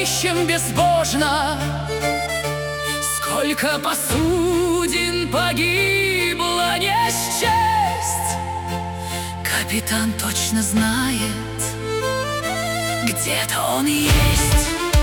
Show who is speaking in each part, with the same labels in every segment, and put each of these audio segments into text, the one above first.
Speaker 1: ищем безбожно. Сколько посудин погибло не счесть. Капитан точно знает, где-то он есть.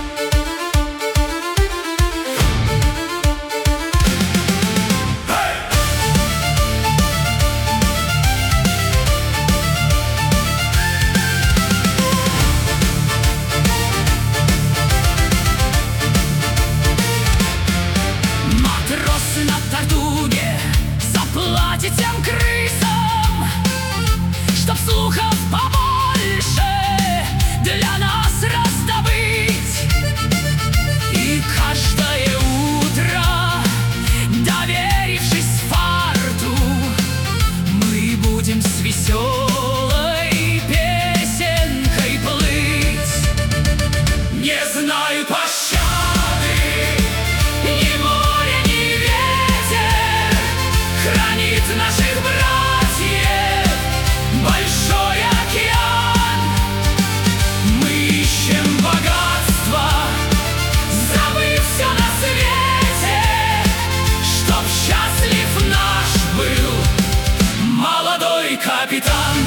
Speaker 1: На Тартуге заплатить тем крысам, чтоб слухов побольше для нас раздобыть. И каждое утро, доверившись фарту, мы будем с веселой песенкой плыть. Не знаю пощады наших братьев большой океан. Мы ищем богатство, забыв все на свете, чтоб счастлив наш был молодой капитан.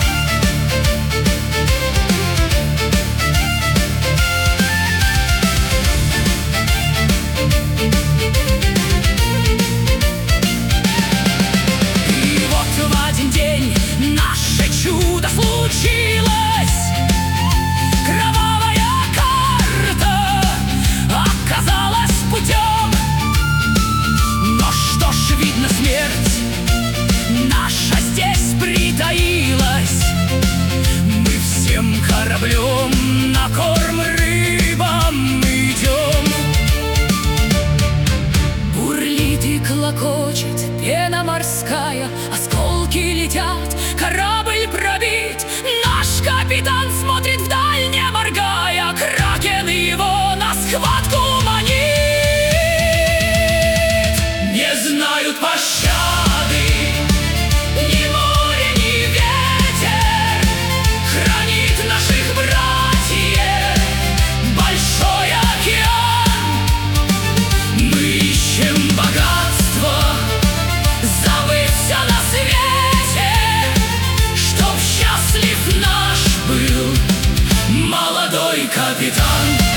Speaker 1: Чудо случилось, кровавая карта оказалась путем. Но что ж, видно, смерть наша здесь притаилась. Мы всем кораблем на корм рыбам идем. Бурлит и клокочет пена морская, осколки летят, корабль пробит. Наш капитан смотрит вдаль, не моргая. Кракен его на схватку манит. Не знают пощады ни море, ни ветер. Хранит наших братьев большой океан. Мы ищем богатство, забыв все на свете, чтоб счастлив наш был молодой капитан.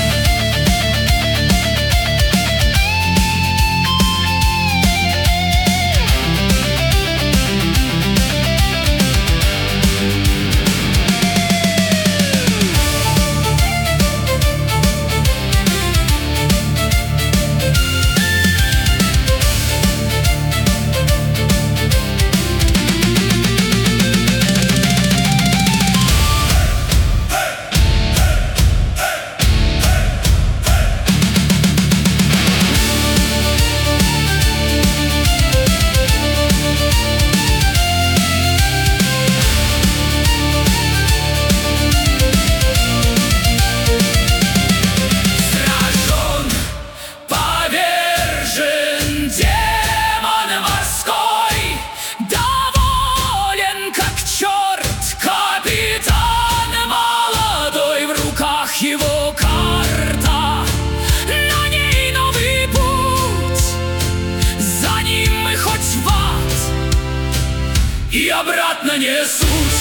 Speaker 1: Его карта, на ней новый путь. За ним мы хоть в ад и обратно не суть.